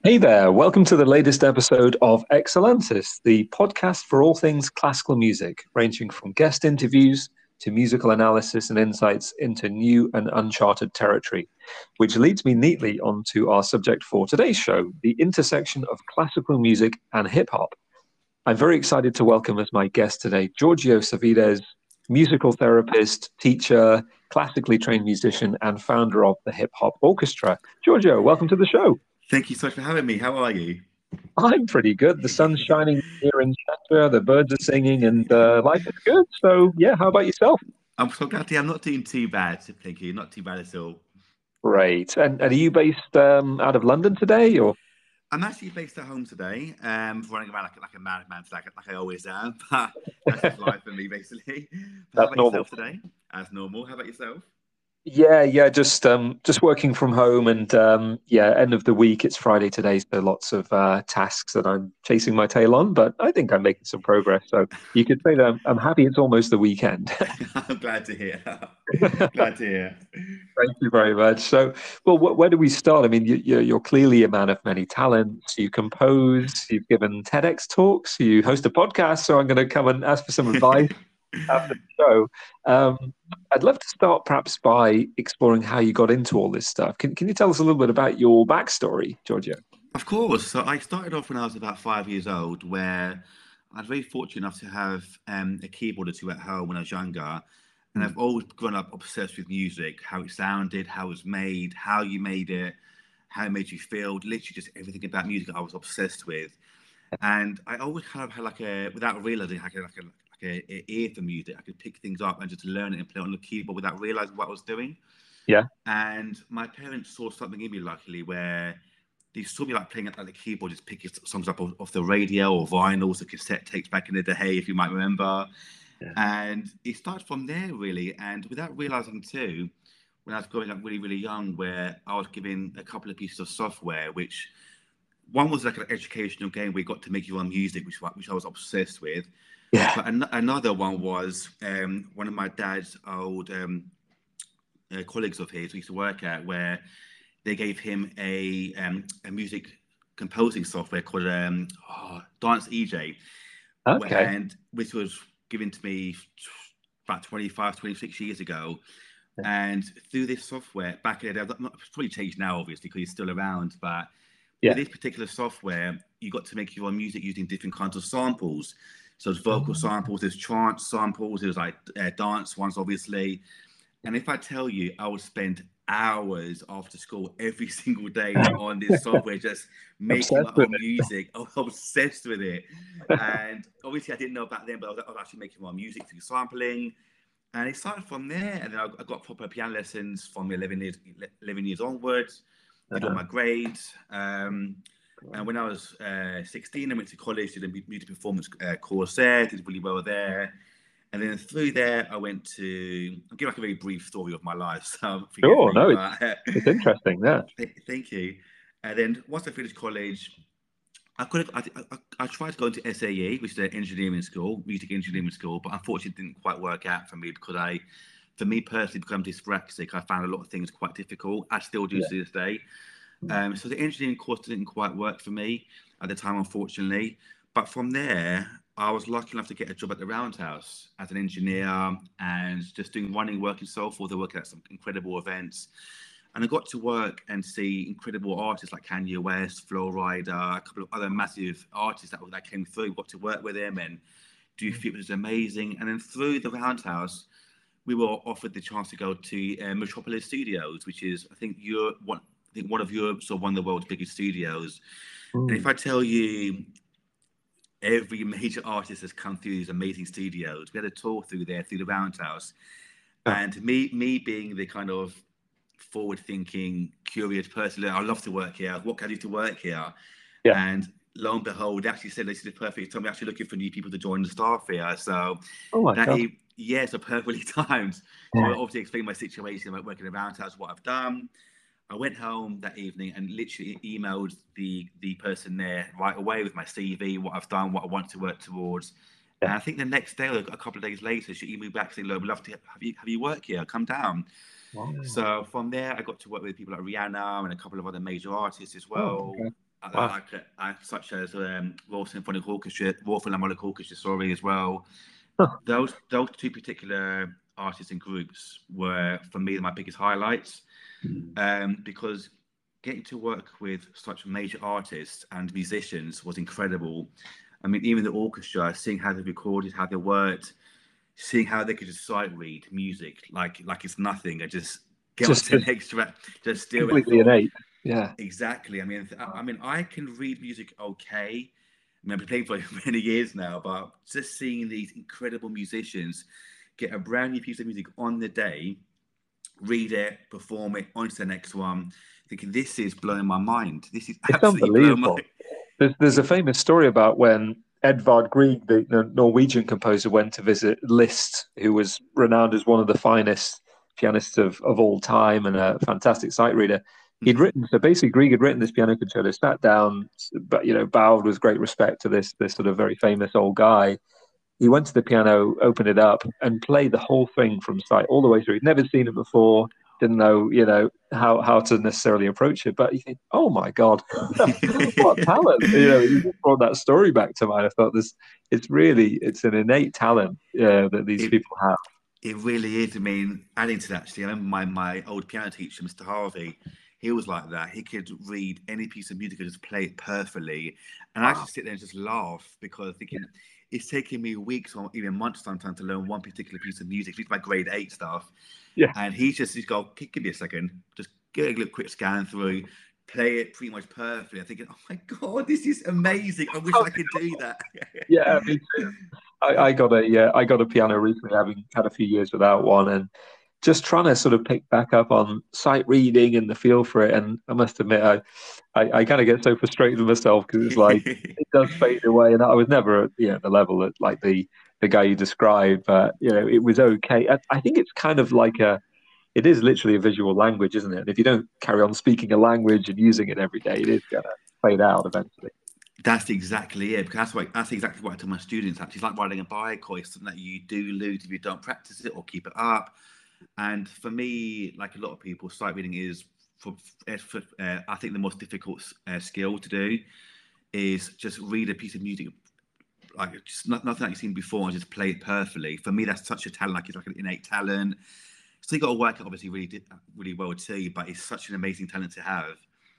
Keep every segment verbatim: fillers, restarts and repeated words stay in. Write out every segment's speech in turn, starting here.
Hey there, welcome to the latest episode of Excellensis, the podcast for all things classical music, ranging from guest interviews to musical analysis and insights into new and uncharted territory, which leads me neatly onto our subject for today's show, the intersection of classical music and hip hop. I'm very excited to welcome as my guest today Giorgio Savides, musical therapist, teacher, classically trained musician, and founder of the Hip Hop Orchestra. Giorgio, welcome to the show. Thank you so much for having me. How are you? I'm pretty good. The sun's shining here in Chester, the birds are singing, and uh, life is good. So, yeah, how about yourself? I'm so glad to. I'm not doing too bad. Thank you. Not too bad at all. Great. And, and are you based um, out of London today, or? I'm actually based at home today, um, running around like, like a madman, like, like I always am. But that's just life for me, basically. But how That's about normal. yourself today? As normal. How about yourself? Yeah, yeah, just um, just working from home, and um, yeah, end of the week. It's Friday today, so lots of uh, tasks that I'm chasing my tail on. But I think I'm making some progress. So you could say that I'm, I'm happy it's almost the weekend. I'm glad to hear. Glad to hear. Thank you very much. So, well, wh- where do we start? I mean, you, you're, you're clearly a man of many talents. You compose, you've given TEDx talks, you host a podcast. So, I'm going to come and ask for some advice after the show. Um, I'd love to start perhaps by exploring how you got into all this stuff. Can, can you tell us a little bit about your backstory, Giorgio? Of course. So I started off when I was about five years old, where I was very fortunate enough to have um, a keyboard or two at home when I was younger. And Hmm. I've always grown up obsessed with music, how it sounded, how it was made, how you made it, how it made you feel, literally just everything about music I was obsessed with. And I always kind of had like a, without realizing, like a, like a, like a, a ear for music. I could pick things up and just learn it and play it on the keyboard without realizing what I was doing. Yeah. And my parents saw something in me, luckily, where they saw me like playing at the keyboard, just picking songs up off, off the radio or vinyls, the cassette tapes back in the day, if you might remember. Yeah. And it started from there, really. And without realizing, too, when I was growing up really, really young, where I was given a couple of pieces of software, which one was like an educational game where you got to make your own music, which, which I was obsessed with. Yeah. But an- another one was um, one of my dad's old um, uh, colleagues of his we used to work at, where they gave him a um, a music composing software called um, oh, Dance E J, Okay. and which was given to me about twenty-five, twenty-six years ago. Yeah. And through this software, back in the day, it's probably changed now, obviously, because it's still around. But with Yeah. this particular software, you got to make your own music using different kinds of samples. So there's vocal Um, samples, there's trance samples, there's like uh, dance ones, obviously. And if I tell you, I would spend hours after school every single day on this software, just making Obsessed my with own music. I was obsessed with it. it. And obviously, I didn't know back then, but I was, I was actually making my own music through sampling. And it started from there. And then I, I got proper piano lessons from eleven years, eleven years onwards, did all Uh-huh. my grades. Um, and Great. when I was uh, sixteen, I went to college, did a music performance uh, course there, did really well there. And then through there, I went to, I'll give like a very brief story of my life, so forgive Sure. me, No, it's but it's interesting. Yeah. thank you. And then once I finished college, I could have, I, I, I tried to go into S A E, which is an engineering school, music engineering school, but unfortunately it didn't quite work out for me because I, for me personally, because I'm dyspraxic, I found a lot of things quite difficult. I still do Yeah. to this day. Um, so the engineering course didn't quite work for me at the time, unfortunately. But from there, I was lucky enough to get a job at the Roundhouse as an engineer and just doing running work and so forth. I worked at some incredible events. And I got to work and see incredible artists like Kanye West, Flo Rida, a couple of other massive artists that, that came through. Got to work with them and do fit, which was amazing. And then through the Roundhouse, we were offered the chance to go to uh, Metropolis Studios, which is, I think, Europe, one, I think one of Europe's or one of the world's biggest studios. And if Mm. I tell you, every major artist has come through these amazing studios. We had a tour through there, through the Roundhouse, Yeah. and me, me being the kind of forward-thinking, curious person, I love to work here. What can I do to work here? Yeah. And lo and behold, they actually said this is the perfect time. We're actually looking for new people to join the staff here. So Oh my that God. is, yeah, so perfectly timed. So I Yeah. obviously explained my situation about working around house, what I've done. I went home that evening and literally emailed the the person there right away with my C V, what I've done, what I want to work towards. And Yeah. I think the next day, or a couple of days later, she emailed me back saying, "Look, we'd love to have you have you work here. Come down." Wow. So from there, I got to work with people like Rihanna and a couple of other major artists as Oh, well. okay. Wow. like uh, such as um, Royal Symphonic Orchestra, Royal Philharmonic Orchestra, sorry, as well. Huh. Those those two particular artists and groups were for me my biggest highlights, um, because getting to work with such major artists and musicians was incredible. I mean, even the orchestra, seeing how they recorded, how they worked, seeing how they could just sight read music like like it's nothing, and just get on Just, to the just next track, just do it. I completely thought, innate. Yeah. exactly. I mean, I, I mean, I can read music okay. I mean, I've been playing for many years now, but just seeing these incredible musicians get a brand new piece of music on the day, read it, perform it, on to the next one, thinking this is blowing my mind. This is It's absolutely blowing my. unbelievable. There's, there's a It, famous story about when Edvard Grieg, the, the Norwegian composer, went to visit Liszt, who was renowned as one of the finest pianists of, of all time and a fantastic sight reader. He'd mhm. written, so basically, Grieg had written this piano concerto, sat down, but you know, bowed with great respect to this this sort of very famous old guy. He went to the piano, opened it up, and played the whole thing from sight all the way through. He'd never seen it before, didn't know, you know, how how to necessarily approach it. But you think, oh my God, what talent! You know, you just brought that story back to mind. I thought this, it's really, it's an innate talent uh, that these it people have. It really is. I mean, adding to that, actually, I remember my, my old piano teacher, Mister Harvey, he was like that. He could read any piece of music and just play it perfectly. And I Wow. just sit there and just laugh because thinking it's taking me weeks or even months sometimes to learn one particular piece of music, at least my grade eight stuff. Yeah. And he's just, he's go, give me a second, just get a little quick scan through, play it pretty much perfectly. I'm thinking, oh my God, this is amazing. I wish I could do that. Yeah, me too. I, I got a yeah, I got a piano recently, having had a few years without one, and just trying to sort of pick back up on sight reading and the feel for it. And I must admit, I I, I kind of get so frustrated with myself because it's like it does fade away, and I was never at you know the level that like the the guy you described, but you know it was okay. I, I think it's kind of like a it is literally a visual language, isn't it? And if you don't carry on speaking a language and using it every day, it is gonna fade out eventually. That's exactly it. Because that's what that's exactly what I tell my students. Actually, it's like riding a bike, or it's something that you do lose if you don't practice it or keep it up. And for me, like a lot of people, sight reading is for, for uh, I think the most difficult uh, skill to do is just read a piece of music like just not, nothing that you've seen before and just play it perfectly. For me, that's such a talent. Like it's like an innate talent. So you got to work it obviously really really well too. But it's such an amazing talent to have.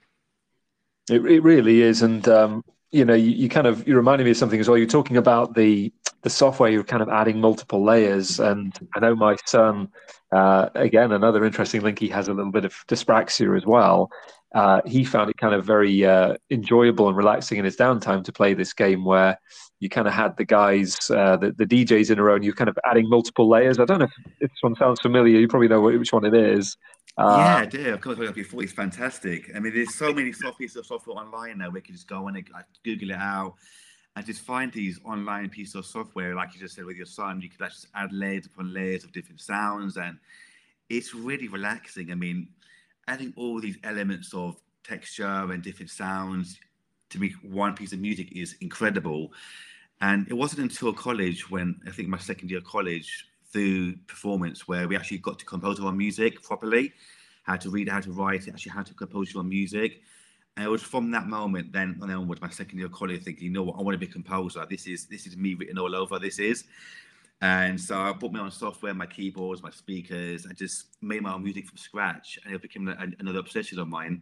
It, it really is, and um, you know, you, you kind of you reminded me of something as well. You're talking about the the software. You're kind of adding multiple layers, and I know my son, uh, again, another interesting link. He has a little bit of dyspraxia as well. Uh, he found it kind of very uh, enjoyable and relaxing in his downtime to play this game where you kind of had the guys, uh, the, the D Js in a row, and you're kind of adding multiple layers. I don't know if, if this one sounds familiar. You probably know which one it is. Uh, Yeah, I do. Of course, like before, it's fantastic. I mean, there's so many soft pieces of software online now. We can just go on and like, Google it out and just find these online pieces of software, like you just said with your son. You could actually just add layers upon layers of different sounds, and it's really relaxing. I mean, adding all these elements of texture and different sounds to make one piece of music is incredible. And it wasn't until college, when I think my second year of college, through performance, where we actually got to compose our own music properly, how to read it, how to write it, actually how to compose your own music. And it was from that moment then and then onwards, my second year of college, thinking, you know what, I want to be a composer. This is this is me written all over. This is. And so I bought my own software, my keyboards, my speakers. I just made my own music from scratch, and it became a, another obsession of mine.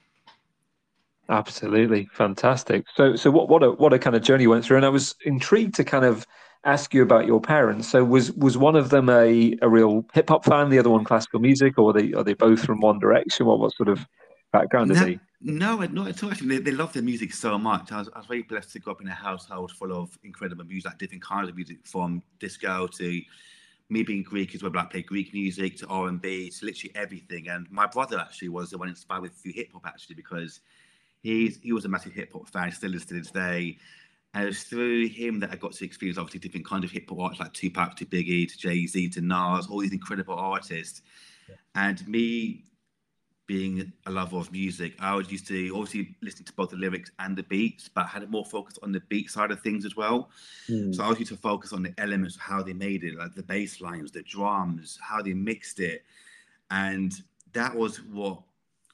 Absolutely fantastic. So, so what what a what a kind of journey you went through, and I was intrigued to kind of ask you about your parents. So, was was one of them a a real hip hop fan, the other one classical music, or are they are they both from one direction? What what sort of background did No, they? no, not at all. Actually, they, they love their music so much. I was, I was very blessed to grow up in a household full of incredible music, like different kinds of music, from disco to me being Greek as well. But I played Greek music to R and B to literally everything. And my brother actually was the one inspired with through hip hop actually because he's he was a massive hip hop fan, still is to this day. And it was through him that I got to experience obviously different kind of hip hop artists like Tupac to Biggie to Jay Z to Nas, all these incredible artists. And me being a lover of music, I was used to obviously listen to both the lyrics and the beats, but I had more focus on the beat side of things as well. Hmm. So I was used to focus on the elements of how they made it, like the bass lines, the drums, how they mixed it. And that was what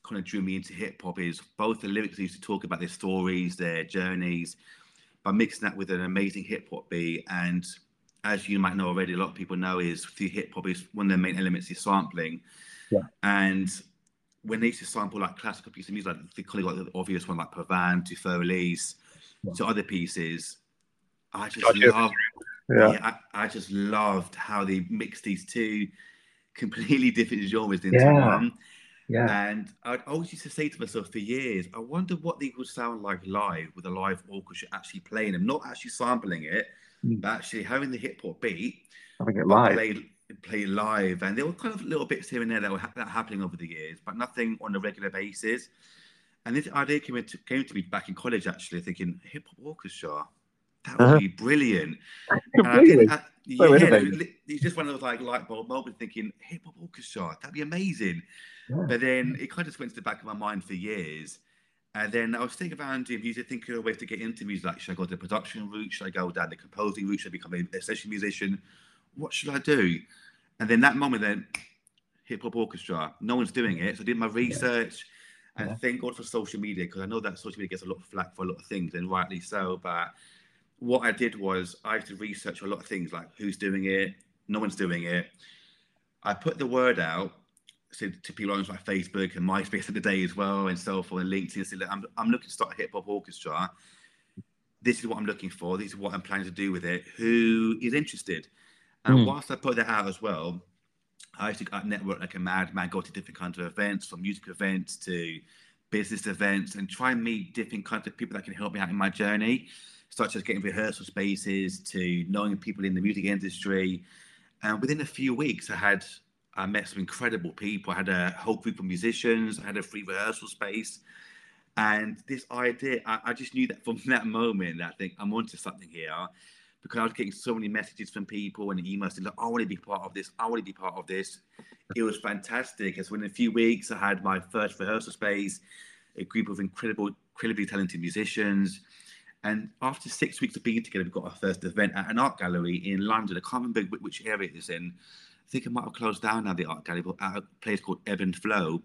kind of drew me into hip hop is both the lyrics used to talk about their stories, their journeys, but mixing that with an amazing hip hop beat. And as you might know already, a lot of people know is through hip hop is one of the main elements is sampling. Yeah. And when they used to sample like classical pieces of music, like they call it like the obvious one like Pavan to Fur Release yeah. to other pieces, I just gotcha. love. Yeah, yeah I, I just loved how they mixed these two completely different genres into yeah. one. Yeah. And I always used to say to myself for years, I wonder what they would sound like live with a live orchestra actually playing them, not actually sampling it, mm. but actually having the hip hop beat, having it live, play, play live. And there were kind of little bits here and there that were ha- that happening over the years, but nothing on a regular basis. And this idea came, into, came to me back in college, actually, thinking hip hop orchestra. That would uh-huh. be brilliant. Completely. And I so yeah, it, it's just one of those like light bulb moments thinking hip hop orchestra, that'd be amazing. Yeah. But then it kind of went to the back of my mind for years. And then I was thinking around doing music, thinking of ways to get into music. Like, should I go the production route? Should I go down the composing route? Should I become a session musician? What should I do? And then that moment, then hip hop orchestra. No one's doing it. So I did my research. Yeah. And yeah. thank God for social media, because I know that social media gets a lot of flack for a lot of things, and rightly so. But what I did was I had to research a lot of things, like who's doing it, no one's doing it. I put the word out to, to people on like Facebook and MySpace of the day as well, and so forth, and LinkedIn. Said, I'm, I'm looking to start a hip hop orchestra. This is what I'm looking for. This is what I'm planning to do with it. Who is interested? And mm. whilst I put that out as well, I used to network like a madman, go to different kinds of events, from music events to business events, and try and meet different kinds of people that can help me out in my journey, such as getting rehearsal spaces to knowing people in the music industry. And within a few weeks, I had I met some incredible people. I had a whole group of musicians. I had a free rehearsal space. And this idea, I, I just knew that from that moment, that I think I'm onto something here, because I was getting so many messages from people and emails saying, I want to be part of this. I want to be part of this. It was fantastic. And so in a few weeks, I had my first rehearsal space, a group of incredible, incredibly talented musicians. And after six weeks of being together, we got our first event at an art gallery in London. I can't remember which area it is in. I think it might have closed down now, the art gallery, but at a place called Ebb and Flow.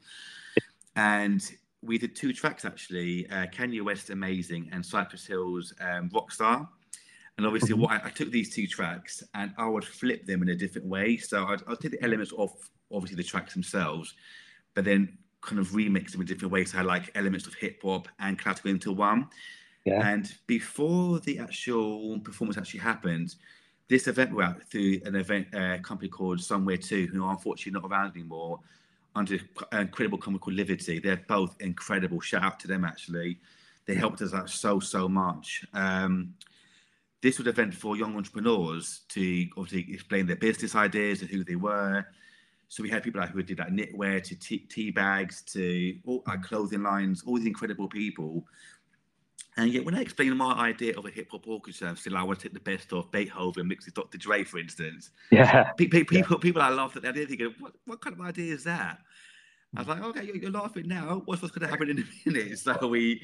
And we did two tracks, actually, uh, Kanye West, Amazing, and Cypress Hill's um, Rockstar. And obviously, mm-hmm. what I, I took these two tracks and I would flip them in a different way. So I'd, I'd take the elements of, obviously, the tracks themselves, but then kind of remix them in different ways. So I had like elements of hip hop and classical into one. Yeah. And before the actual performance actually happened, this event went out through an event uh, company called Somewhere Two, who are unfortunately not around anymore, under an incredible company called Livity. They're both incredible. Shout out to them, actually. They helped us out so, so much. Um, this was an event for young entrepreneurs to obviously explain their business ideas and who they were. So we had people like who did like knitwear to tea, tea bags to all our clothing lines, all these incredible people. And yet, when I explained my idea of a hip hop orchestra, I'm still I want to take the best of Beethoven and mix with Doctor Dre, for instance. Yeah. People, people, yeah. people I laughed at that idea, thinking, what, what kind of idea is that? I was like, okay, you're, you're laughing now. What's what's going to happen in a minute? So we,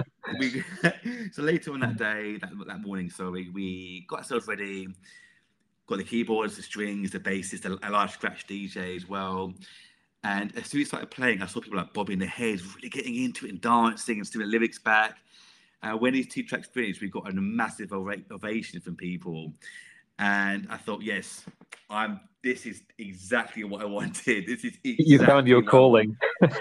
we, so later on that day, that, that morning, so we, we got ourselves ready, got the keyboards, the strings, the basses, the, a large scratch D J as well. And as soon as we started playing, I saw people like bobbing their heads, really getting into it and dancing and stealing the lyrics back. Uh, when these two tracks finished, we got a massive ova- ovation from people, and I thought, yes, I'm. This is exactly what I wanted. This is exactly you found your calling.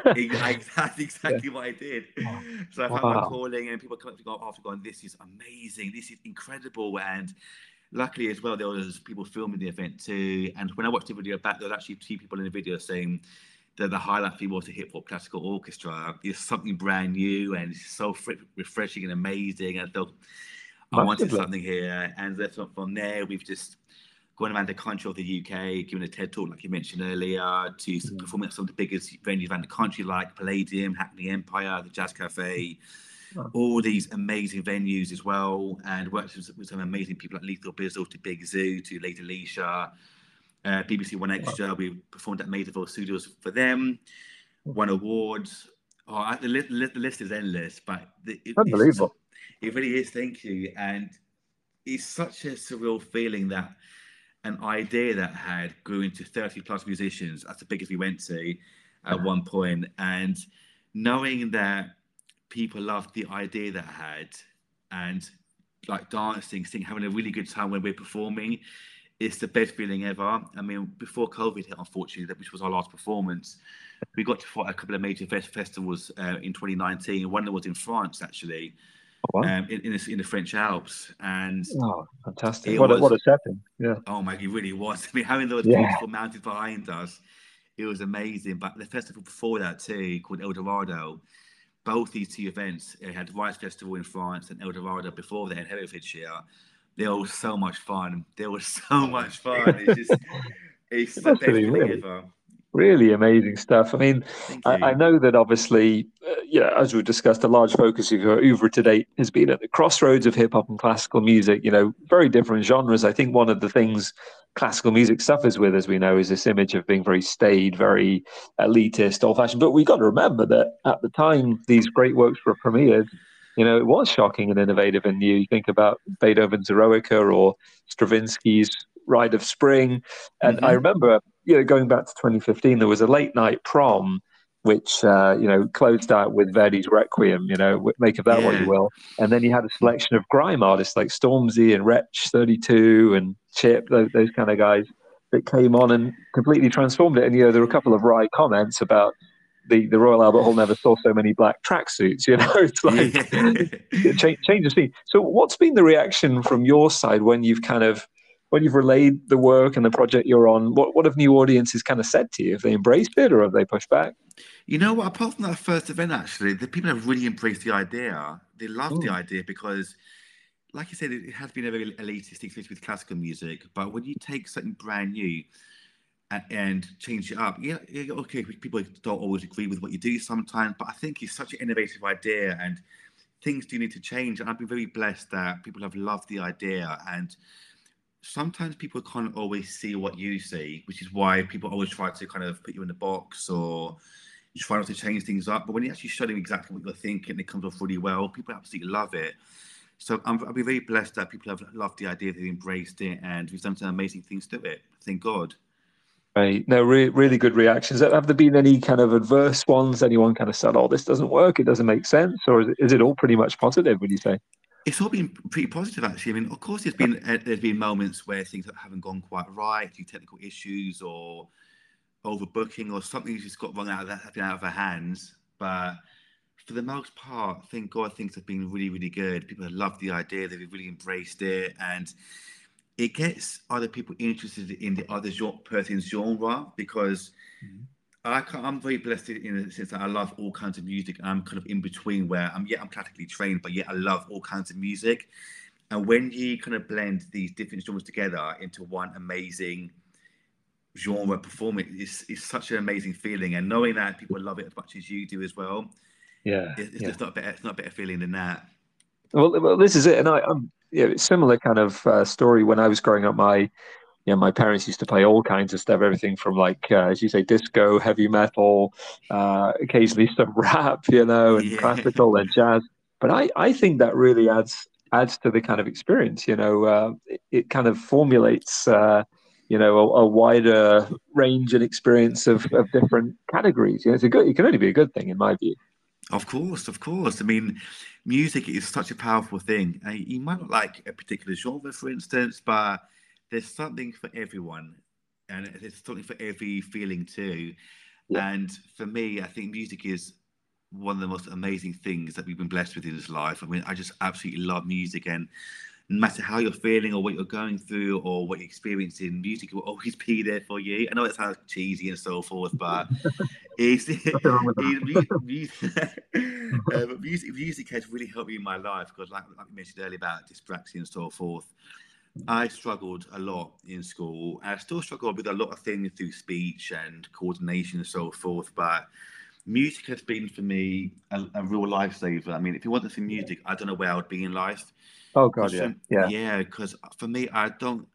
That's exactly yeah. what I did. So I found wow. my calling, and people come up to go after going, "This is amazing. This is incredible." And luckily, as well, there was people filming the event too. And when I watched the video back, there was actually two people in the video saying that the highlight for me was the hip hop classical orchestra. It's something brand new and it's so fr- refreshing and amazing. And I thought I Massively. wanted something here. And that's from there, we've just gone around the country of the U K, giving a TED talk, like you mentioned earlier, to mm. performing at some of the biggest venues around the country, like Palladium, Hackney Empire, the Jazz Cafe, oh. all these amazing venues as well. And worked with, with some amazing people like Lethal Bizzle, to Big Zoo, to Lady Alicia. Uh, B B C One Extra, wow. we performed at Maidaville Studios for them, won awards. Oh, the, list, the list is endless, but the, it, unbelievable. It really is. Thank you. And it's such a surreal feeling that an idea that I had grew into thirty plus musicians. That's the biggest we went to at one point. And knowing that people loved the idea that I had, and like dancing, singing, having a really good time when we're performing, it's the best feeling ever. I mean, before COVID hit, unfortunately, that which was our last performance, we got to fight a couple of major fest- festivals uh, in twenty nineteen. One that was in France, actually, Oh, wow. um, in, in, the, in the French Alps, and Oh, fantastic. it What a, what was, a setting. Yeah. oh my, it really was. I mean, having those Yeah. beautiful mountains behind us, it was amazing. But the festival before that too, called El Dorado, both these two events, it had Rice Festival in France and El Dorado before that in Herefordshire. They were so much fun. They were so much fun. It's just, it's It the must have best been feeling really. ever. Really amazing stuff. I mean, Thank I, I you. know that obviously, uh, yeah, as we discussed, a large focus of your oeuvre to date has been at the crossroads of hip hop and classical music. You know, very different genres. I think one of the things classical music suffers with, as we know, is this image of being very staid, very elitist, old-fashioned. But we got to remember that at the time these great works were premiered, you know, it was shocking and innovative and new. You think about Beethoven's Eroica or Stravinsky's Rite of Spring, and I Hmm. remember, you know, going back to twenty fifteen, there was a late night prom which uh, you know closed out with Verdi's Requiem. You know, make of that what you Yeah. will. And then you had a selection of grime artists like Stormzy and Wretch thirty-two and Chip, those, those kind of guys that came on and completely transformed it. And you know, there were a couple of wry comments about the, the Royal Albert Hall never saw so many black tracksuits. You know, it's like Yeah. change, change the scene. So, what's been the reaction from your side when you've kind of when you've relayed the work and the project you're on? What what have new audiences kind of said to you? Have they embraced it or have they pushed back? You know what? Apart from that first event, actually, the people have really embraced the idea. They love the Mm, idea because, like you said, it has been a very elitist experience with classical music. But when you take something brand new and, and change it up, yeah, yeah, okay, people don't always agree with what you do sometimes, but I think it's such an innovative idea and things do need to change. And I've been very blessed that people have loved the idea. And sometimes people can't always see what you see, which is why people always try to kind of put you in a box or try not to change things up. But when you actually show them exactly what you're thinking, it comes off really well. People absolutely love it. So I'm, I'll be very blessed that people have loved the idea, they've embraced it, and we've done some amazing things to it. Thank God. right. No, re- really good reactions. Have there been any kind of adverse ones? Anyone kind of said, "Oh, this doesn't work. It doesn't make sense," or is it, is it all pretty much positive? Would you say? It's all been pretty positive, actually. I mean, of course, there's been uh, there's been moments where things haven't gone quite right, due to technical issues or overbooking, or something's just got wrong out of that, out of our hands. But for the most part, thank God, things have been really, really good. People have loved the idea; they've really embraced it, and it gets other people interested in the other genre, person's genre because Mhm. I can, I'm very blessed in the sense that I love all kinds of music. And I'm kind of in between where I'm yet I'm classically trained, but yet I love all kinds of music. And when you kind of blend these different genres together into one amazing genre performance, it's, it's such an amazing feeling. And knowing that people love it as much as you do as well, Yeah, it, it's yeah. just not better. It's not a better feeling than that. Well, well, this is it, and I, I'm yeah, it's similar kind of uh, story when I was growing up. My yeah, my parents used to play all kinds of stuff, everything from like uh, as you say, disco, heavy metal, uh, occasionally some rap, you know, and Yeah, classical and jazz. But I, I think that really adds adds to the kind of experience. You know, uh, it, it kind of formulates, uh, you know, a, a wider range and experience of, of different categories. You know, it's a good. It can only be a good thing in my view. of course, of course. I mean, music is such a powerful thing. Uh, You might not like a particular genre, for instance, but there's something for everyone, and there's something for every feeling too. Yeah, And for me, I think music is one of the most amazing things that we've been blessed with in this life. I mean, I just absolutely love music, and no matter how you're feeling or what you're going through or what you're experiencing, music will always be there for you. I know it sounds cheesy and so forth, but it's, nothing wrong with it, that. music, uh, but music, music has really helped me in my life because, like, like I mentioned earlier about dyspraxia and so forth, I struggled a lot in school. I still struggle with a lot of things through speech and coordination and so forth. But music has been for me a, a real lifesaver. I mean, if it wasn't for music, I don't know where I would be in life. Oh Because God, yeah, for yeah. yeah, because for me, I don't.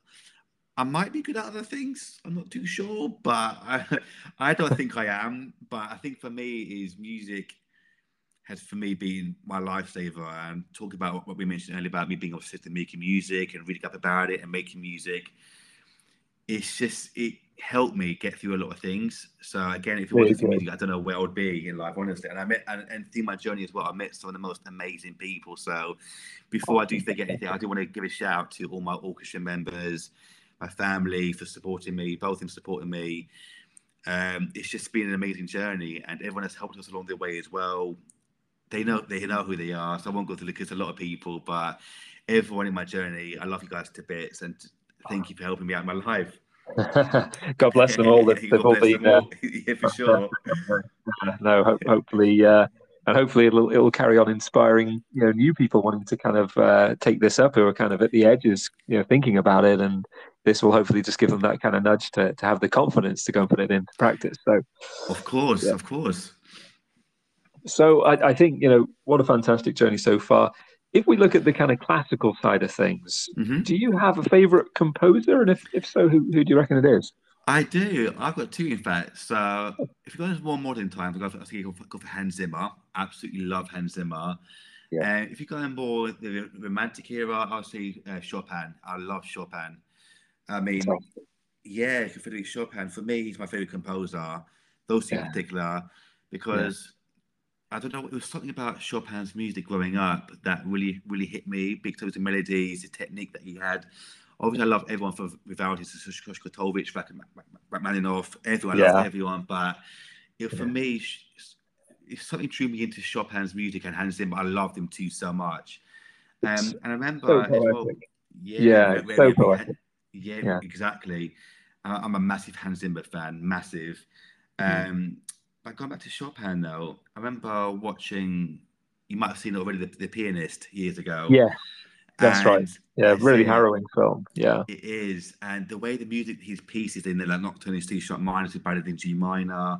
I might be good at other things. I'm not too sure, but I, I don't think I am. But I think for me, is music has for me been my lifesaver. And talk about what we mentioned earlier about me being obsessed with making music and reading up about it and making music. it's just it helped me get through a lot of things. So again, if it Really wasn't for good. music, I don't know where I would be in life, honestly. And I met and, and through my journey as well, I met some of the most amazing people. So before I do forget anything, I do want to give a shout out to all my orchestra members, my family for supporting me, both of them supporting me. Um, it's just been an amazing journey, and everyone has helped us along the way as well. They know they know who they are, so I won't go through the list. A lot of people, but everyone in my journey, I love you guys to bits, and thank you for helping me out in my life. God bless them all. They've, they've God all bless been them uh, all. Yeah, for sure. uh, no, ho- hopefully, uh, and hopefully it'll it'll carry on inspiring, you know, new people wanting to kind of uh, take this up, who are kind of at the edges, you know, thinking about it, and this will hopefully just give them that kind of nudge to to have the confidence to go and put it into practice. So, Of course, yeah. of course. So I, I think, you know, what a fantastic journey so far. If we look at the kind of classical side of things, hmm do you have a favorite composer? And if, if so, who, who do you reckon it is? I do. I've got two, in fact. So if you go into more modern times, I go for, I think you go for, go for Hans Zimmer. Absolutely love Hans Zimmer. Yeah. And if you go in more the romantic era, I'll say uh, Chopin. I love Chopin. I mean, So, yeah, Frédéric Chopin. For me, he's my favorite composer. Those two in yeah, particular, yeah, because I don't know, it was something about Chopin's music growing up that really, really hit me. Big tones of melodies, the technique that he had. Obviously, I love everyone for Vivaldi, Shostakovich, Rachmaninoff, everyone. I love yeah, everyone, but it, for yeah. me, if something drew me into Chopin's music and Hans Zimmer, I loved him too so much. It's Um, and I so remember as well, poetic. yeah, Yeah, very, it's so very big, poetic. yeah, Yeah. exactly. Uh, I'm a massive Hans Zimmer fan, massive. Mm. Um, but going back to Chopin, though, I remember watching. You might have seen it already, the, the Pianist years ago, Yeah, that's right. and Yeah, that's really it. harrowing film. Yeah. It is, and the way the music, his pieces in there, like Nocturne C sharp minor to Ballad in G minor,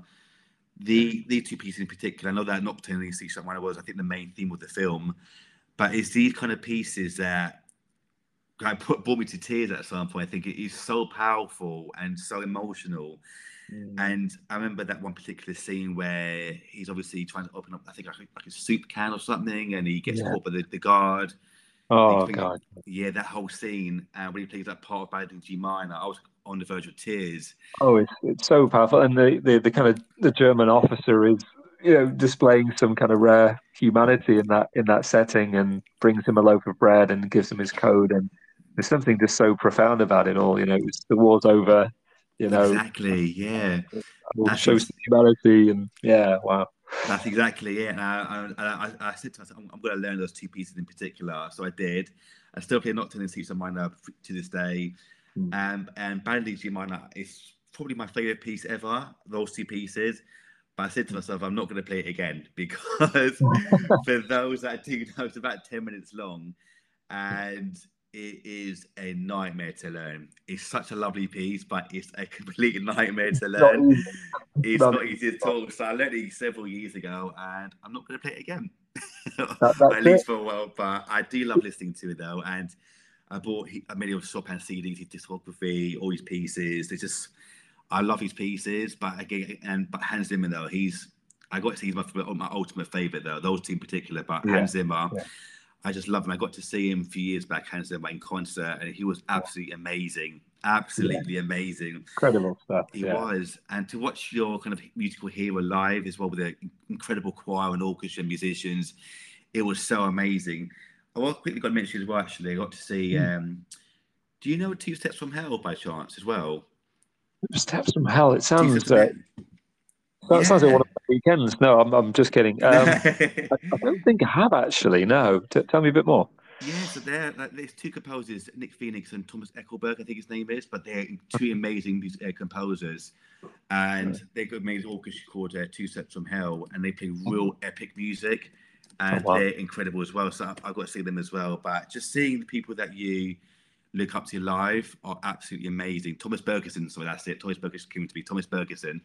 the these two pieces in particular. I know that Nocturne in C sharp minor was, I think, the main theme of the film, but it's these kind of pieces that kind of put, brought me to tears at some point. I think it is so powerful and so emotional. Mm. And I remember that one particular scene where he's obviously trying to open up, I think, like a, like a soup can or something, and he gets Yeah. caught by the, the guard. He Oh clean- God. yeah, that whole scene, and when he plays that part of Ballad in G minor, I was on the verge of tears. Oh, it's it's so powerful, and the, the the kind of the German officer is, you know, displaying some kind of rare humanity in that in that setting, and brings him a loaf of bread and gives him his code, and there's something just so profound about it all. You know, it's, the war's over. You know, Exactly, yeah. we'll That's show ex- some humanity, and yeah, wow. that's exactly it. And I, I, I, I said to myself, I'm, I'm going to learn those two pieces in particular. So I did. I still play Nocturne and Seats of Minor to this day. Mm. Um, and Bandit G Minor is probably my favorite piece ever, those two pieces. But I said to myself, I'm not going to play it again because for those that do know, it's about ten minutes long and it is a nightmare to learn. It's such a lovely piece, but it's a complete nightmare to Not learn. easy. It's Not not easy. easy at all. So I learned it several years ago and I'm not going to play it again, That, at that's it. least for a while. But I do love listening to it though. And I bought many of Chopin's C Ds, his discography, all his pieces. They just, I love his pieces. But again, and but Hans Zimmer though, he's, I got to say he's my, my ultimate favorite though, those two in particular. But Yeah. Hans Zimmer, Yeah. I just love him. I got to see him a few years back, Hans Zimmer, in concert, and he was absolutely amazing. Absolutely Yeah. amazing. Incredible stuff. He Yeah. was. And to watch your kind of musical hero live as well with an incredible choir and orchestra and musicians, it was so amazing. I was quickly got to mention as well, actually, I got to see, Mm. um, do you know Two Steps from Hell by chance as well? Steps from Hell. It Two Steps sounds from uh, Hell? that sounds like one Yeah. of my weekends. No, I'm I'm just kidding. Um, I, I don't think I have actually. No, T tell me a bit more. Yeah, so there, like, there's two composers, Nick Phoenix and Thomas Eckelberg, I think his name is, but they're two amazing mus- uh, composers, and they got made an orchestra called uh, Two Steps from Hell, and they play real epic music, Oh and wow. they're incredible as well. So I- I've got to see them as well. But just seeing the people that you look up to live are absolutely amazing. Thomas Bergerson, sorry, that's it. Thomas Bergerson came to be Thomas Bergerson.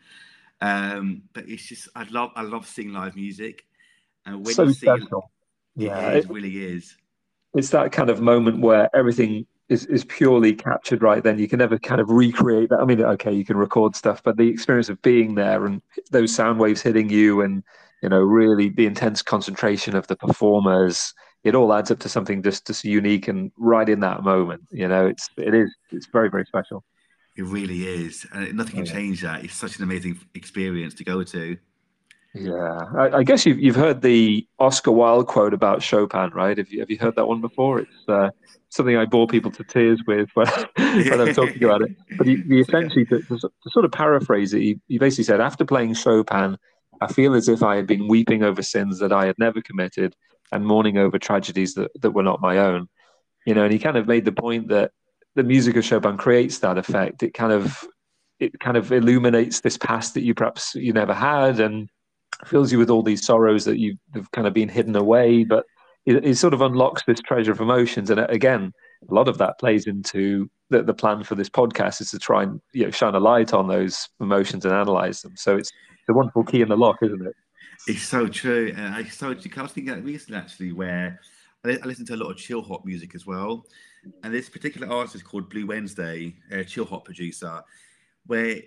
Um, but it's just I love I love seeing live music, and when So you see special. it Yeah. It, is really is. it's that kind of moment where everything is is purely captured right then. You can never kind of recreate that. I mean, okay, you can record stuff, but the experience of being there and those sound waves hitting you, and you know, really the intense concentration of the performers, it all adds up to something just just unique and right in that moment. You know, it's it is it's very very special. It really is, and nothing can Yeah. change that. It's such an amazing experience to go to. Yeah, I, I guess you've you've heard the Oscar Wilde quote about Chopin, right? Have you have you heard that one before? It's uh, something I bore people to tears with when when I'm talking about it. But he, he It's like a, essentially, to, to, to sort of paraphrase it, he, he basically said, after playing Chopin, I feel as if I had been weeping over sins that I had never committed and mourning over tragedies that, that were not my own. You know, and he kind of made the point that the music of Chopin creates that effect. It kind of it kind of illuminates this past that you perhaps you never had, and fills you with all these sorrows that you have kind of been hidden away, but it, it sort of unlocks this treasure of emotions. And uh, again, a lot of that plays into the, the plan for this podcast is to try and you know shine a light on those emotions and analyze them. So it's the wonderful key in the lock, isn't it? it's so true, and I so I was thinking that recently actually, where I, I listen to a lot of chill hop music as well, and this particular artist called Blue Wednesday, a chill hop producer, where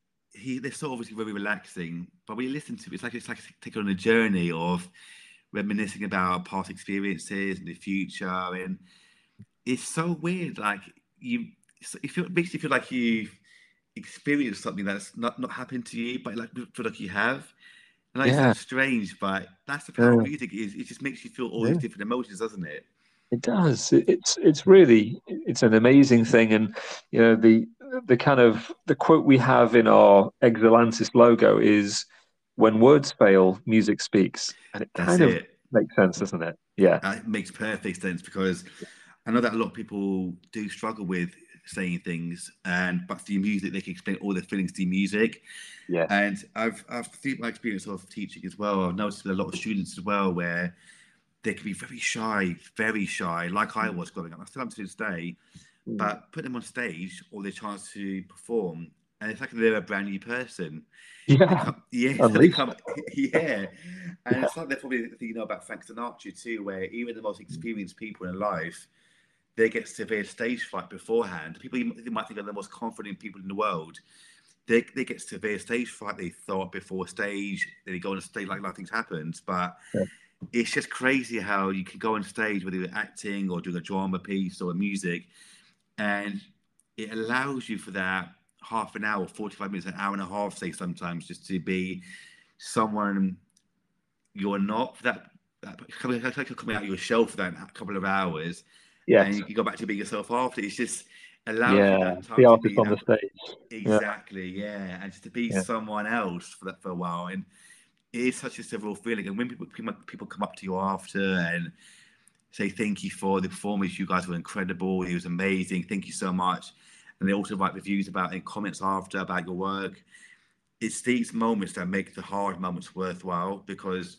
he they're so obviously very relaxing, but when you listen to it, it's like it's like taking on a journey of reminiscing about past experiences and the future, and it's so weird. Like you, it feel, it makes you feel like you experienced something that's not not happened to you, but like feel like you have. And I know it Yeah, sounds strange, but that's the power of yeah, music. Is it just makes you feel all these yeah. different emotions, doesn't it? It does. It, it's it's really it's an amazing thing, and you know the the kind of the quote we have in our Exelantis logo is "When words fail, music speaks," and it That's kind of it. makes sense, doesn't it? Yeah, That makes perfect sense because I know that a lot of people do struggle with saying things, and but through music they can explain all their feelings through music. yeah, And I've I've through my experience of teaching as well, I've noticed with a lot of students as well where they can be very shy, very shy, like I was growing up. I still am to this day. mm, But put them on stage or their chance to perform, and it's like they're a brand new person. They yeah. come, yeah, so they Unleashed. come, yeah, and Yeah, it's like they're probably the thing you know about Frank Sinatra too, where even the most experienced people in life, they get severe stage fright beforehand. People you might think are the most confident people in the world, they, they get severe stage fright. They thought before stage, they go on stage like nothing's happened. But yeah, it's just crazy how you can go on stage, whether you're acting or doing a drama piece or a music, and it allows you for that half an hour, forty-five minutes, an hour and a half, say sometimes, just to be someone you're not for that, that coming, coming out of your shell for that couple of hours, and yes, you can go back to being yourself after. It's just allows you yeah. that time The to artist be on the that stage. Yeah, exactly, yeah, and just to be yeah, someone else for that for a while. And it is such a surreal feeling. And when people people come up to you after and say thank you for the performance. You guys were incredible. It was amazing. Thank you so much. And they also write reviews about and comments after about your work. It's these moments that make the hard moments worthwhile because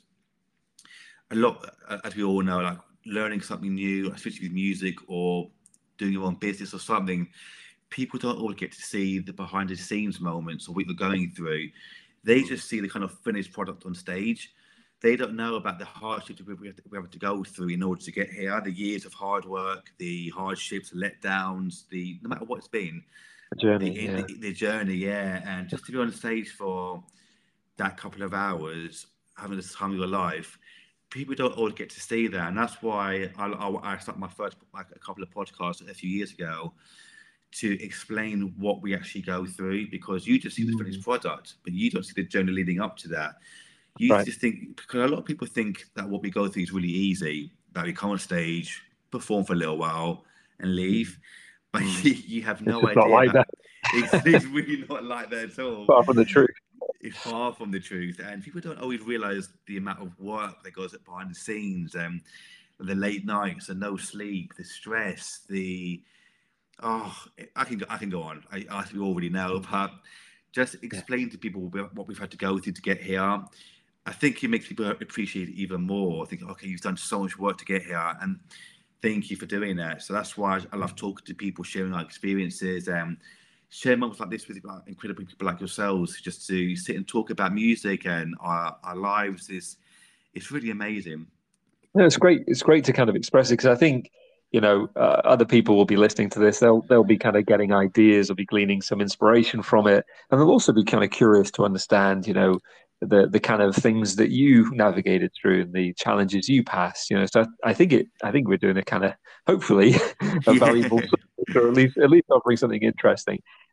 a lot, as we all know, like learning something new, especially with music or doing your own business or something, people don't always get to see the behind the scenes moments or what you're going through. They just see the kind of finished product on stage. They don't know about the hardships we have to, we have to go through in order to get here, the years of hard work, the hardships, the letdowns, the no matter what it's been, the journey. the, Yeah, the, the journey, yeah. And just to be on stage for that couple of hours, having the time of your life, people don't always get to see that. And that's why I, I, I started my first, like a couple of podcasts a few years ago to explain what we actually go through because you just see the finished mm, product, but you don't see the journey leading up to that. You right. just think because a lot of people think that what we go through is really easy, that we come on stage, perform for a little while, and Mm, leave. But mm. you, you have It's no just not idea like that that. it's, it's really not like that at all. Far from the truth. It's far from the truth, and people don't always realize the amount of work that goes behind the scenes, and the late nights, the no sleep, the stress, the oh, I can I can go on. I, as we already know, but just Yeah. explain to people what we've had to go through to get here. I think it makes people appreciate it even more. I think, okay, you've done so much work to get here, and thank you for doing that. So that's why I love talking to people, sharing our experiences, and share moments like this with like, incredible people like yourselves, just to sit and talk about music and our, our lives. Is it's really amazing. No, it's great. It's great to kind of express it because I think, you know, uh, other people will be listening to this. They'll they'll be kind of getting ideas, or be gleaning some inspiration from it, and they'll also be kind of curious to understand, you know, the the kind of things that you navigated through and the challenges you passed. You know, so I, I think it. I think we're doing a kind of hopefully a valuable, Yeah. service, or at least at least offering something interesting.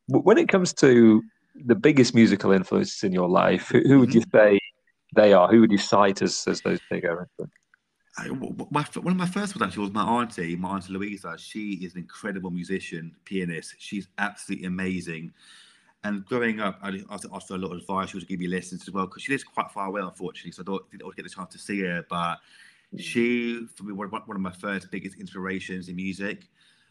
When it comes to the biggest musical influences in your life, who, who would you Mm-hmm. say they are? Who would you cite as, as those bigger influences? I, my, one of my first ones actually was my auntie, my auntie Louisa. She is an incredible musician, pianist. She's absolutely amazing. And growing up, I asked her a lot of advice. She would give me lessons as well because she lives quite far away, unfortunately. So I don't didn't always get the chance to see her. But she, for me, one one of my first biggest inspirations in music.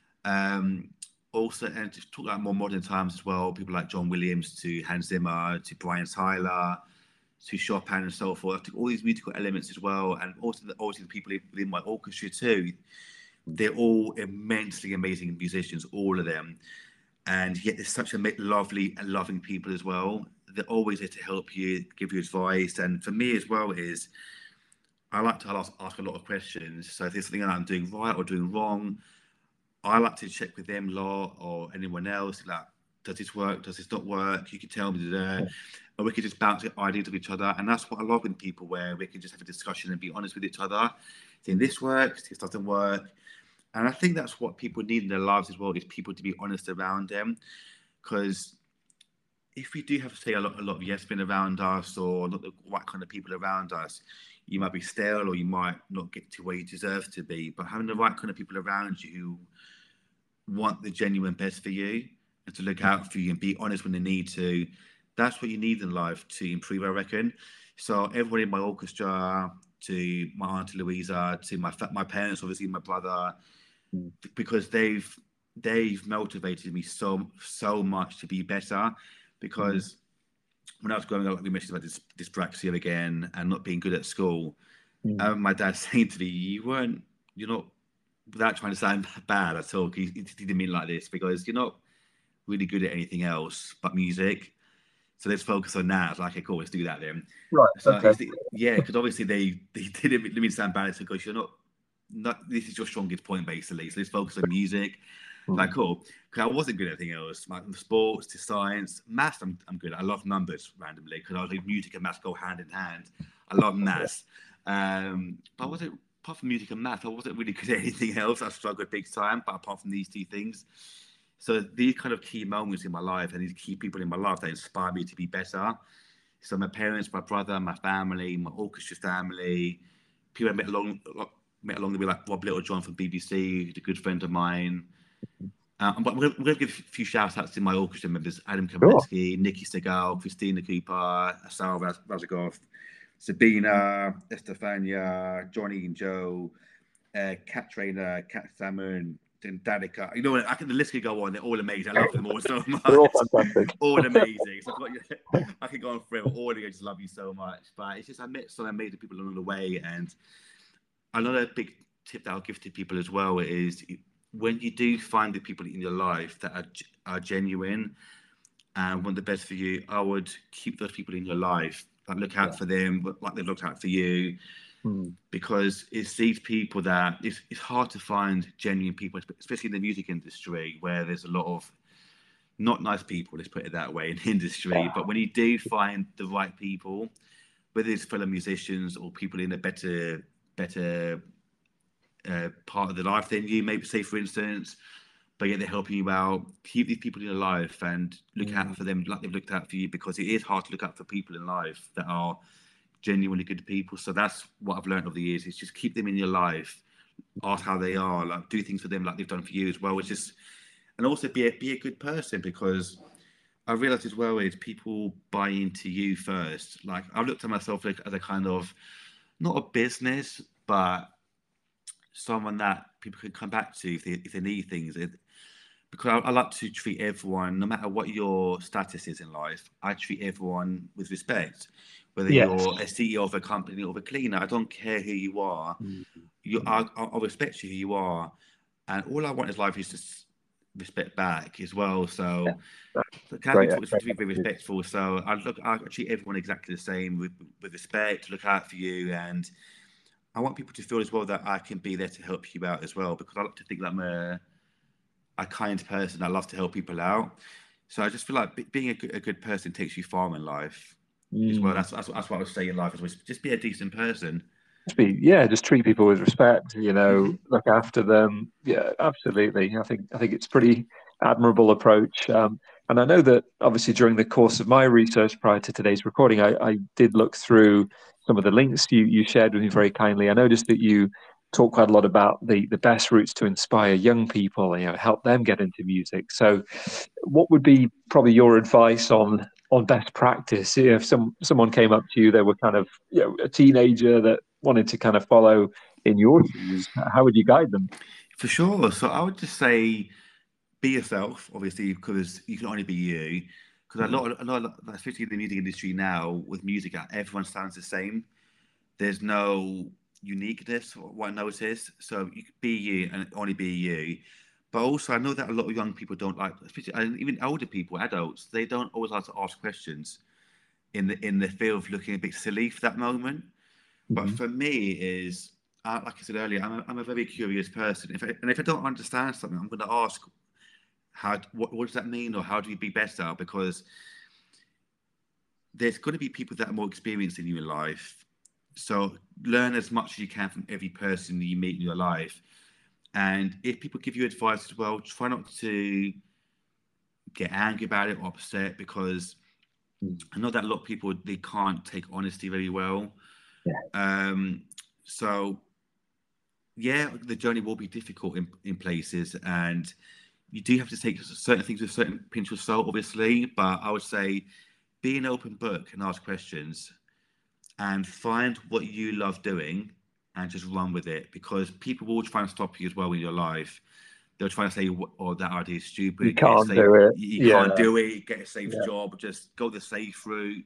Um, Also, and to talk about more modern times as well, people like John Williams to Hans Zimmer to Brian Tyler to Chopin and so forth. I took all these musical elements as well, and also the, obviously the people within my orchestra too. They're all immensely amazing musicians, all of them, and yet they're such a lovely and loving people as well. They're always there to help you, give you advice, and for me as well is I like to ask, ask a lot of questions. So if there's something that I'm doing right or doing wrong, I like to check with them lot or anyone else. Like, does this work? Does this not work? You can tell me there, or we could just bounce ideas of each other. And that's what I love with people, where we can just have a discussion and be honest with each other. Saying this works, this doesn't work. And I think that's what people need in their lives as well, is people to be honest around them. Because if we do have, say, a lot, a lot of yes men around us, or not the right kind of people around us, you might be stale, or you might not get to where you deserve to be. But having the right kind of people around you who want the genuine best for you and to look out for you and be honest when they need to, that's what you need in life to improve, I reckon. So everybody in my orchestra, to my auntie Louisa, to my my parents, obviously my brother, because they've they've motivated me so so much to be better. Because when I was growing up, like we mentioned about this dyspraxia again and not being good at school, Mm. and my dad saying to me, "You weren't, you're not," without trying to sound bad at all, he, he didn't mean like this, because you're not really good at anything else but music. So let's focus on that. It's like, okay, cool, let's do that then. Right. So Okay. it's the, yeah, because obviously they they didn't let me sound bad because you're not not this is your strongest point basically. So let's focus on music. Mm. Like, cool. Because I wasn't good at anything else. Like sports to science, maths, I'm, I'm good. I love numbers randomly because I was like music and maths go hand in hand. I love maths. Um, but I wasn't, apart from music and maths, I wasn't really good at anything else. I struggled big time, but apart from these two things. So these kind of key moments in my life and these key people in my life that inspire me to be better. So my parents, my brother, my family, my orchestra family, people I met along met along the way, like Rob Littlejohn from B B C, who's a good friend of mine. Um, but we're going to give a few shout outs to my orchestra members: Adam Sure. Kaminetsky, Nikki Segal, Christina Cooper, Sarah Raz- Razagov, Sabina, Estefania, Johnny and Joe, uh, Kat Trainer, Kat Salmon, Danica. You know, I can the list could go on. They're all amazing. I love them all so much. They're all fantastic. All amazing. So I've got, I could go on forever. All of you, I just love you so much. But it's just I met some amazing people along the way, and another big tip that I'll give to people as well is when you do find the people in your life that are, are genuine and want the best for you, I would keep those people in your life. Like look out yeah. for them, like they've looked out for you. Mm. Because it's these people that it's, it's hard to find genuine people, especially in the music industry, where there's a lot of not nice people, let's put it that way, in the industry. Yeah. But when you do find the right people, whether it's fellow musicians or people in a better, better uh, part of the life than you, maybe say for instance, but yet they're helping you out, keep these people in your life and look mm. out for them like they've looked out for you, because it is hard to look out for people in life that are genuinely good people. So that's what I've learned over the years, is just keep them in your life, ask how they are, like do things for them like they've done for you as well, which is, and also be a, be a good person, because I realized as well is people buy into you first. Like I've looked at myself like, as a kind of, not a business, but someone that people can come back to if they, if they need things. It, because I, I like to treat everyone, no matter what your status is in life, I treat everyone with respect. Whether yes. you're a C E O of a company or a cleaner, I don't care who you are. Mm-hmm. You, I, I respect you who you are, and all I want in life is just respect back as well. So, yeah. so can we talk to be very respectful? So I look, I treat everyone exactly the same with with respect, look out for you, and I want people to feel as well that I can be there to help you out as well, because I like to think that I'm a a kind person. I love to help people out. So I just feel like being a good, a good person takes you far in life. Mm. As well, that's, that's that's what I would say in life as well. Just be a decent person. Just be, yeah, just treat people with respect. You know, mm-hmm. look after them. Yeah, absolutely. I think I think it's a pretty admirable approach. Um, And I know that obviously during the course of my research prior to today's recording, I, I did look through some of the links you, you shared with me very kindly. I noticed that you talk quite a lot about the, the best routes to inspire young people, you know, help them get into music. So what would be probably your advice on on best practice if some someone came up to you, they were kind of, you know, a teenager that wanted to kind of follow in your shoes? How would you guide them? For sure. So I would just say be yourself, obviously, because you can only be you. Because a lot, of, a lot, of, especially in the music industry now, with music, everyone sounds the same. There's no uniqueness, what I notice. So you can be you and only be you. But also, I know that a lot of young people don't like, especially and even older people, adults, they don't always like to ask questions in the in the fear of looking a bit silly for that moment. But Mhm. for me, is uh, like I said earlier, I'm a, I'm a very curious person. If I, and if I don't understand something, I'm going to ask, how what, what does that mean, or how do we be better? Because there's going to be people that are more experienced in you in life. So learn as much as you can from every person that you meet in your life. And if people give you advice as well, try not to get angry about it or upset, because I know that a lot of people, they can't take honesty very well. Yeah. Um, so yeah, the journey will be difficult in, in places, and you do have to take certain things with a certain pinch of salt, obviously. But I would say be an open book and ask questions, and find what you love doing and just run with it, because people will try and stop you as well in your life. They'll try to say, "Oh, that idea is You stupid. Get a can't safe, do it. you Yeah. can't do it. Get a safe Yeah. job. Just go the safe route."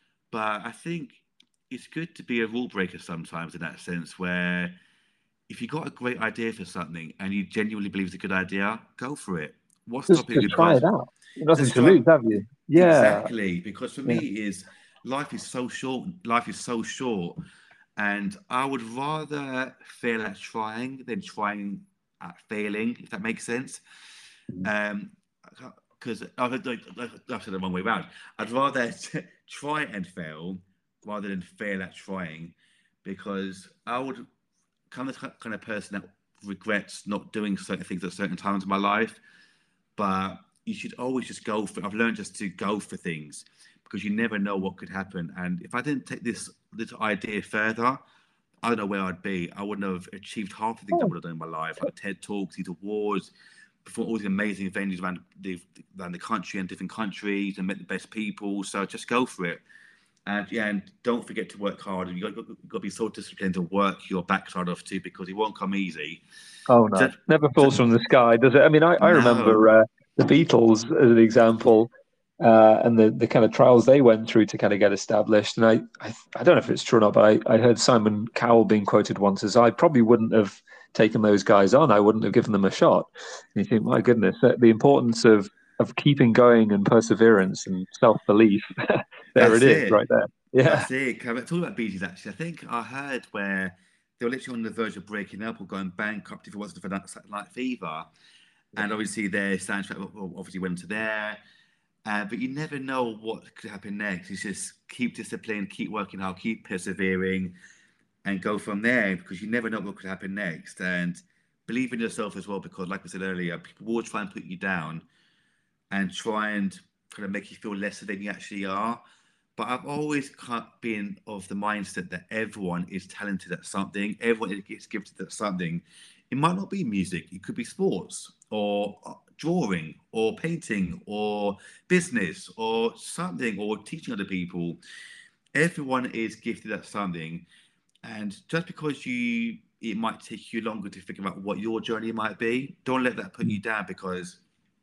But I think it's good to be a rule breaker sometimes, in that sense, where if you got a great idea for something and you genuinely believe it's a good idea, go for it. What's Just stopping just you? try Because it out. Nothing just to try. lose, have you? Yeah. Exactly, because for Yeah. me is life is so short. Life is so short, and I would rather fail at trying than trying at failing, if that makes sense. Mhm. Um, because I've like, like, I've said the wrong way around. I'd rather try and fail rather than fail at trying, because I would kind of kind of person that regrets not doing certain things at certain times in my life. But you should always just go for. I've learned just to go for things, because you never know what could happen. And if I didn't take this this idea further, I don't know where I'd be. I wouldn't have achieved half the things I Oh, would have done in my life, like TED Talks, these awards, before all these amazing venues around the around the country and different countries, and met the best people. So just go for it. And yeah, and don't forget to work hard. You got, got, got to be so disciplined to work your backside off too, because it won't come easy. oh no, Just, never just falls from the sky, does it? I mean, I, I remember no. uh, the Beatles as an example, uh, and the, the kind of trials they went through to kind of get established. And I, I, I don't know if it's true or not, but I, I heard Simon Cowell being quoted once as, I probably wouldn't have taken those guys on. I wouldn't have given them a shot. And you think, my goodness, the the importance of, of keeping going and perseverance and self-belief. There it That's is it. right there. Yeah. That's it. Can I talk about Bee Gees, actually, I think I heard where they were literally on the verge of breaking up or going bankrupt if it wasn't for that Saturday Night Fever. And obviously their soundtrack obviously went to there. Uh, but you never know what could happen next. It's just keep disciplined, keep working hard, keep persevering, and go from there, because you never know what could happen next. And believe in yourself as well, because like I said earlier, people will try and put you down and try and kind of make you feel lesser than you actually are. But I've always been of the mindset that everyone is talented at something. Everyone gets gifted at something. It might not be music. It could be sports or uh, drawing or painting or business or something, or teaching other people. Everyone is gifted at something. And just because you, it might take you longer to figure out what your journey might be, don't let that put you down, because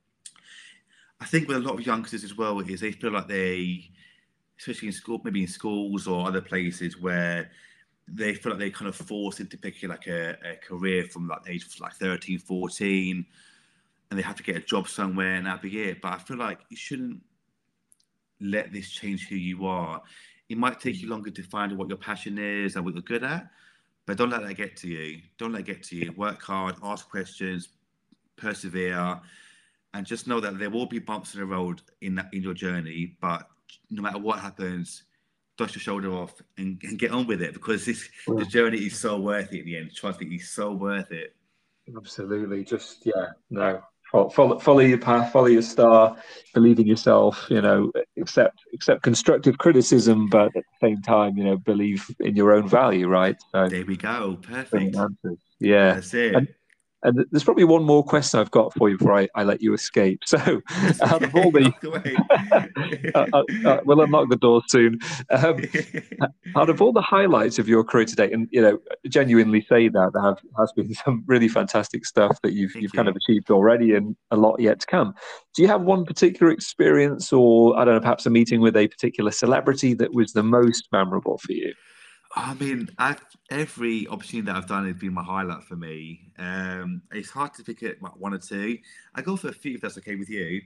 I think with a lot of youngsters as well is they feel like they, especially in school, maybe in schools or other places where they feel like they kind of forced into picking like a, a career from like the age of like thirteen, fourteen, and they have to get a job somewhere and that'd be it. But I feel like you shouldn't let this change who you are. It might take you longer to find what your passion is and what you're good at, but don't let that get to you. Don't let it get to you. Work hard, ask questions, persevere, and just know that there will be bumps in the road in that in your journey. But no matter what happens, dust your shoulder off and, and get on with it, because this the Well, journey is so worth it in the end. Trust me, it's so worth it. absolutely. Just, yeah, no, follow, follow your path, follow your star, believe in yourself. You know, accept accept constructive criticism, but at the same time, you know, believe in your own value. Right. So, There we go. brilliant Perfect. answers. Yeah. That's And it. and there's probably one more question I've got for you before I, I let you escape. So, That's out of all okay. the, Walk away. uh, uh, uh, we'll unlock the door soon. Um, out of all the highlights of your career today, and you know, genuinely say that there have, has been some really fantastic stuff that you've you've Thank kind you. of achieved already, and a lot yet to come. Do you have one particular experience, or I don't know, perhaps a meeting with a particular celebrity that was the most memorable for you? I mean, I've, every opportunity that I've done has been my highlight for me. Um, it's hard to pick it like one or two. I go for a few if that's okay with you.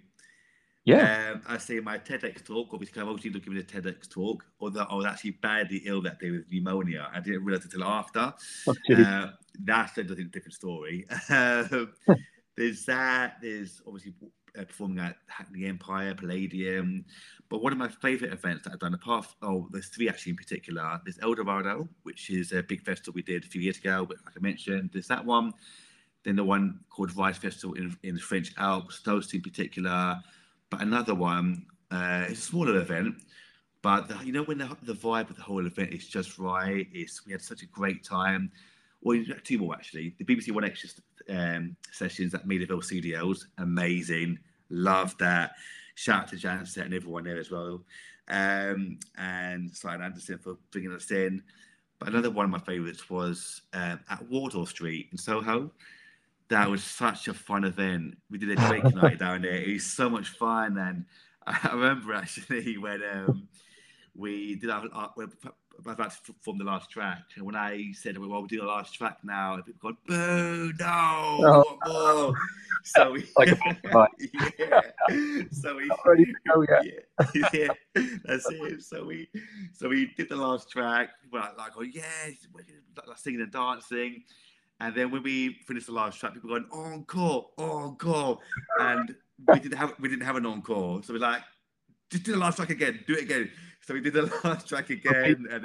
Yeah. Um, I say my TEDx talk. Obviously, I'm obviously looking at a TEDx talk. Although I was actually badly ill that day with pneumonia, I didn't realize it until after. Oh, geez. Uh, that's a different story. Um, there's that. There's obviously uh, performing at Hackney Empire, Palladium. But one of my favourite events that I've done, apart from, oh, there's three actually in particular. There's El Dorado, which is a big festival we did a few years ago, but like I mentioned, there's that one. Then the one called Rise Festival in, in the French Alps, those two in particular. But another one, uh, it's a smaller event, but the, you know when the, the vibe of the whole event is just right. It's we had such a great time. Well, two more actually. The B B C One Extra um, sessions at Meadowville Studios, amazing. Love that. Shout out to Janset and everyone there as well, um, and Simon Anderson for bringing us in. But another one of my favourites was um, at Wardour Street in Soho. That was such a fun event. We did a Drake night down there. It was so much fun, and I remember actually when um, we did our, our we were about to perform the last track, and when I said, "Well, we're doing the last track now," and people gone, "Boo! No, we Oh, want more." So we, like a butterfly. yeah, so we, Not ready to go yet. yeah, yeah, that's it. So we, so we did the last track. We're like, like "Oh yes," we're like singing and dancing. And then when we finished the last track, people going encore, encore, and we didn't have we didn't have an encore, so we're like, just do the last track again, do it again. So we did the last track again, and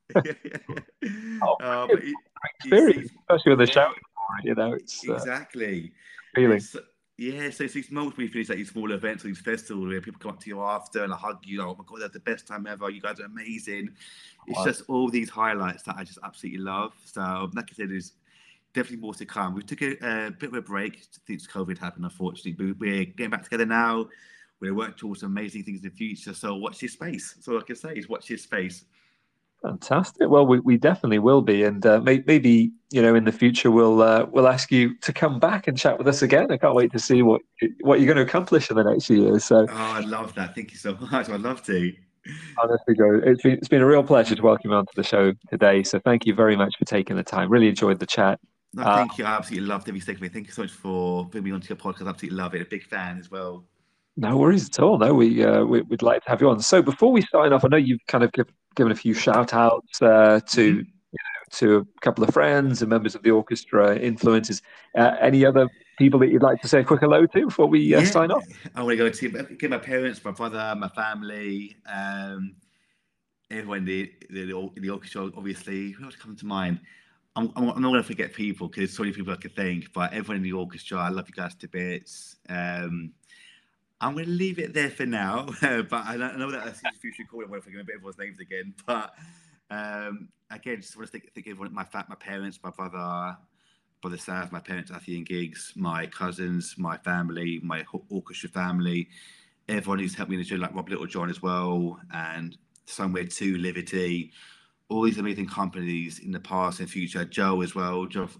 then, Oh, uh, but brilliant it, it experience, seems, especially when they're yeah, shouting for it. You know, it's uh, exactly. feeling. It's yeah. So it's these moments when you finish like these small events or these festivals where people come up to you after and I hug you. Like, oh my god, that's the best time ever. You guys are amazing. It's Wow. just all these highlights that I just absolutely love. So like I said, there's definitely more to come. We took a, a bit of a break since COVID happened, unfortunately, but we're getting back together now. We're working towards amazing things in the future. So watch this space. So all I can say is watch this space. Fantastic. Well, we, we definitely will be, and uh, may, maybe you know in the future we'll uh, we'll ask you to come back and chat with us again. I can't wait to see what what you're going to accomplish in the next few years. So Oh, I love that. Thank you so much. I'd love to. honestly, Joe, it's been it's been a real pleasure to welcome you onto the show today. So thank you very much for taking the time. Really enjoyed the chat. No, Uh, thank you. I absolutely loved every second of it. Thank you so much for bringing me onto your podcast. I absolutely love it. A big fan as well. no worries at all. No, we, uh, we we'd like to have you on. So before we sign off, I know you've kind of give, given a few shout outs uh, to Mm-hmm. to a couple of friends and members of the orchestra, influences. Uh, any other people that you'd like to say a quick hello to before we uh, Yeah, sign off? I want to go to get my parents, my brother, my family, um, everyone in the, the, the orchestra, obviously. Who else comes to mind? I'm, I'm, I'm not going to forget people because there's so many people I could thank, but everyone in the orchestra, I love you guys to bits. Um, I'm going to leave it there for now, but I know, I know that that's a future call. I'm going to forget everyone's names again, but um, again, just want to think, think everyone, my fat, my parents, my brother, brother Sav, my parents, Athy and Gigs, my cousins, my family, my orchestra family, everyone who's helped me in the journey, like Rob Littlejohn as well, and Somewhere to Liberty, all these amazing companies in the past and future. Joe as well, Joe,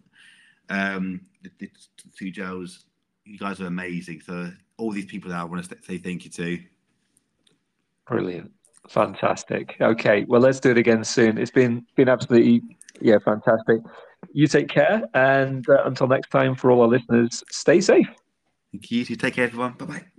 um, the, the two Joes, you guys are amazing. So all these people that I want to say thank you to. Brilliant. Fantastic. Okay, well, let's do it again soon. It's been been absolutely, yeah, fantastic. You take care, and uh, until next time, for all our listeners, stay safe. Thank you. Take care, everyone. Bye bye.